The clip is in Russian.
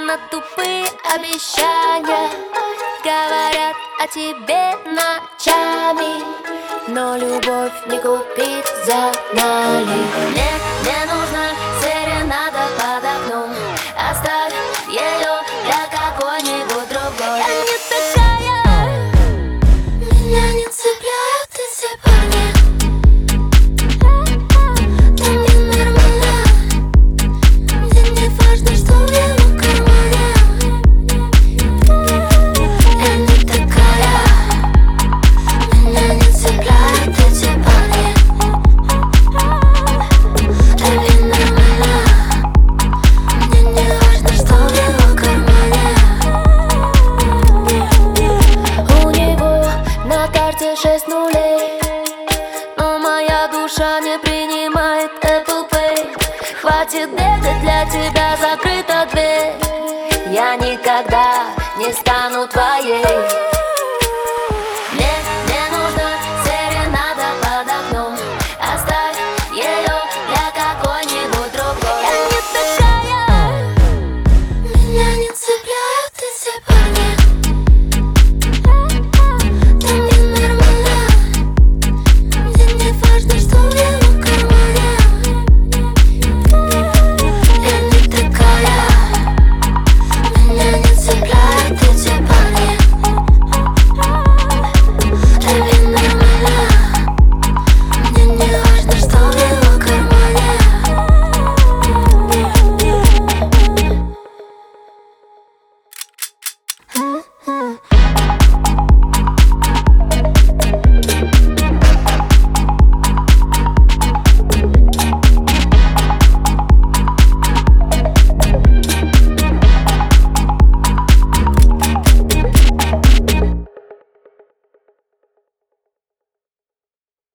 на тупые обещания, говорят о тебе ночами, но любовь не купить за наличные. Мне нужна серенада под окном, оставь ее для какой-нибудь другой. Я не такая, меня не цепляют эти парни. Для меня нормально, мне не важно, что в его кармане. Я не такая, меня не цепляют эти парни. Для меня нормально, мне не важно, что в его кармане. У него на карте 6 нулей, но моя душа не принимает Apple Pay. Хватит бегать, для тебя закрыта дверь. Я никогда не стану твоей.